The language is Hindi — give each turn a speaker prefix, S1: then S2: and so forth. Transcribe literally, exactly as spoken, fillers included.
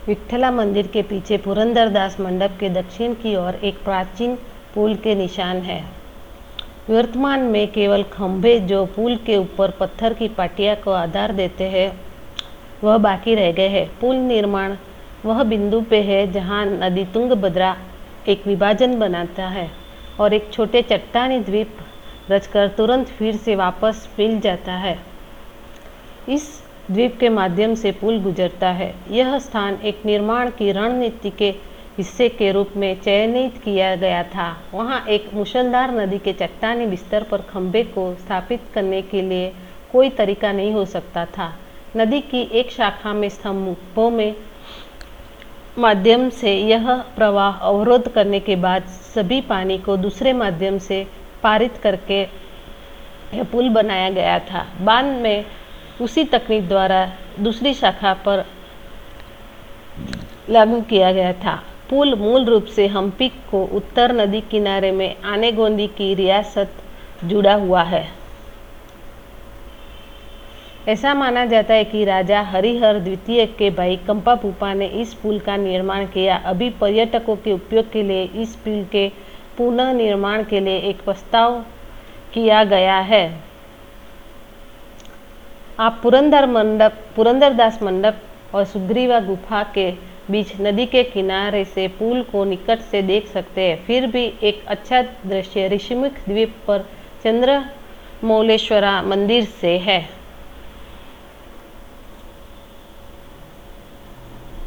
S1: विट्ठला मंदिर के पीछे पुरंदरदास मंडप के दक्षिण की ओर एक प्राचीन पुल के निशान है। वर्तमान में केवल खंभे जो पुल के ऊपर पत्थर की पाटिया को आधार देते हैं वह बाकी रह गए हैं। पुल निर्माण वह बिंदु पे है जहां नदी तुंगभद्रा एक विभाजन बनाता है और एक छोटे चट्टानी द्वीप रचकर तुरंत फिर से वापस मिल जाता है। इस द्वीप के माध्यम से पुल गुजरता है। यह स्थान एक निर्माण की रणनीति के हिस्से के रूप में चयनित किया गया था। वहां एक मूसलाधार नदी के चट्टानी बिस्तर पर खंभे को स्थापित करने के लिए कोई तरीका नहीं हो सकता था। नदी की एक शाखा में स्तंभों में माध्यम से यह प्रवाह अवरोध करने के बाद सभी पानी को दूसरे माध्यम से पारित करके यह पुल बनाया गया था। बाद में उसी तकनीक द्वारा दूसरी शाखा पर लागू किया गया था। पुल मूल रूप से हम्पी को उत्तर नदी किनारे में आनेगोंदी की रियासत जुड़ा हुआ है। ऐसा माना जाता है कि राजा हरिहर द्वितीय के भाई कंपापुपा ने इस पुल का निर्माण किया। अभी पर्यटकों के उपयोग के लिए इस पुल के पुनः निर्माण के लिए एक प्रस्ताव किया गया है। आप पुरंदर मंडप पुरंदरदास मंडप और सुग्रीवा गुफा के बीच नदी के किनारे से पुल को निकट से देख सकते हैं। फिर भी एक अच्छा दृश्य ऋषिमुख द्वीप पर चंद्रमौलेश्वरा मंदिर से है।